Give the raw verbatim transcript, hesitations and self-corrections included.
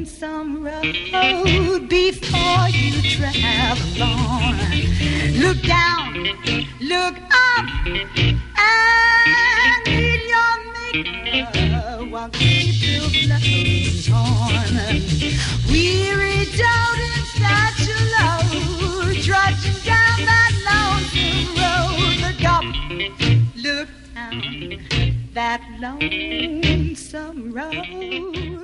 lonesome road before you travel on. Look down, look up, and meet your maker while April flows on. Weary, doubting, statue low, trudging down that lonesome road. Look up, look down that lonesome road.